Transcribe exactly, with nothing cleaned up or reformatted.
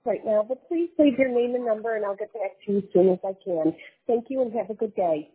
right now, but please leave your name and number, and I'll get back to you as soon as I can. Thank you, and have a good day.